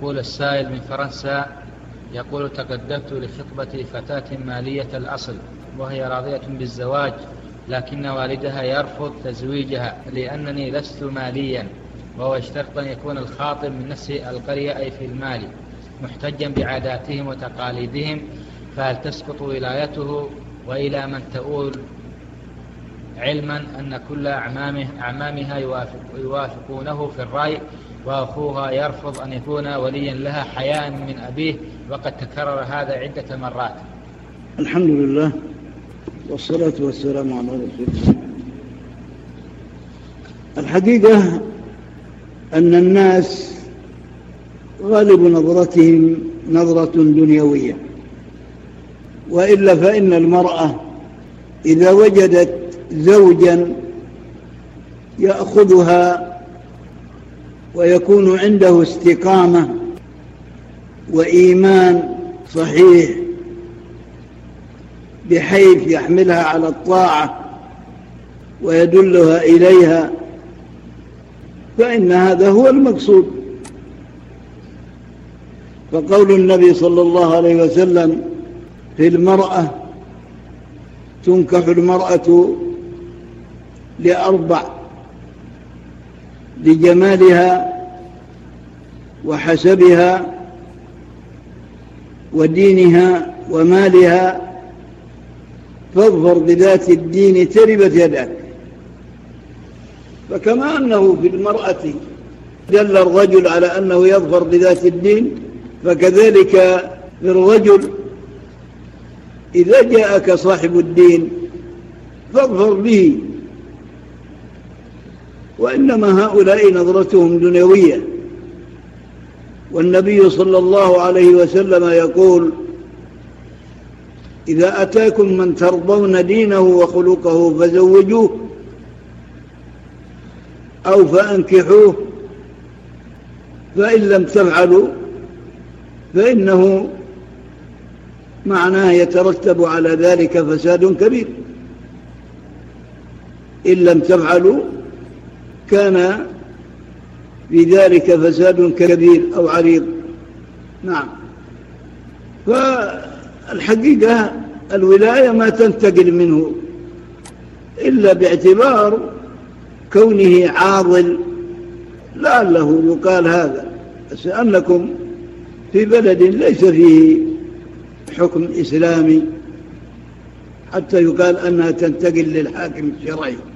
يقول السائل من فرنسا، يقول: تقدمت لخطبة فتاة مالية الأصل وهي راضية بالزواج، لكن والدها يرفض تزويجها لأنني لست ماليا، وهو اشترط أن يكون الخاطب من نفس القرية أي في المال، محتجا بعاداتهم وتقاليدهم، فهل تسقط ولايته وإلى من تؤول، علما أن كل أعمامها يوافقونه في الرأي، وأخوها يرفض أن يكون وليا لها حياء من أبيه، وقد تكرر هذا عدة مرات. الحمد لله والصلاة والسلام على رسول الله. الحقيقة أن الناس غالب نظرتهم نظرة دنيوية، وإلا فإن المرأة إذا وجدت زوجا يأخذها ويكون عنده استقامة وإيمان صحيح بحيث يحملها على الطاعة ويدلها إليها، فإن هذا هو المقصود. فقول النبي صلى الله عليه وسلم في المرأة: تنكح المرأة لأربع: لجمالها وحسبها ودينها ومالها، فاظفر بذات الدين تربت يدك. فكما أنه في المرأة دل الرجل على أنه يظفر بذات الدين، فكذلك في الرجل إذا جاءك صاحب الدين فاظفر به. وإنما هؤلاء نظرتهم دنيوية، والنبي صلى الله عليه وسلم يقول: إذا أتاكم من ترضون دينه وخلقه فزوجوه أو فأنكحوه، فإن لم تفعلوا فإنه معناه يترتب على ذلك فساد كبير. إن لم تفعلوا كان في ذلك فساد كبير أو عريض. نعم. فالحقيقة الولاية ما تنتقل منه إلا باعتبار كونه عاضل، لعله يقال هذا، بس أنكم في بلد ليس فيه حكم إسلامي حتى يقال أنها تنتقل للحاكم الشرعي.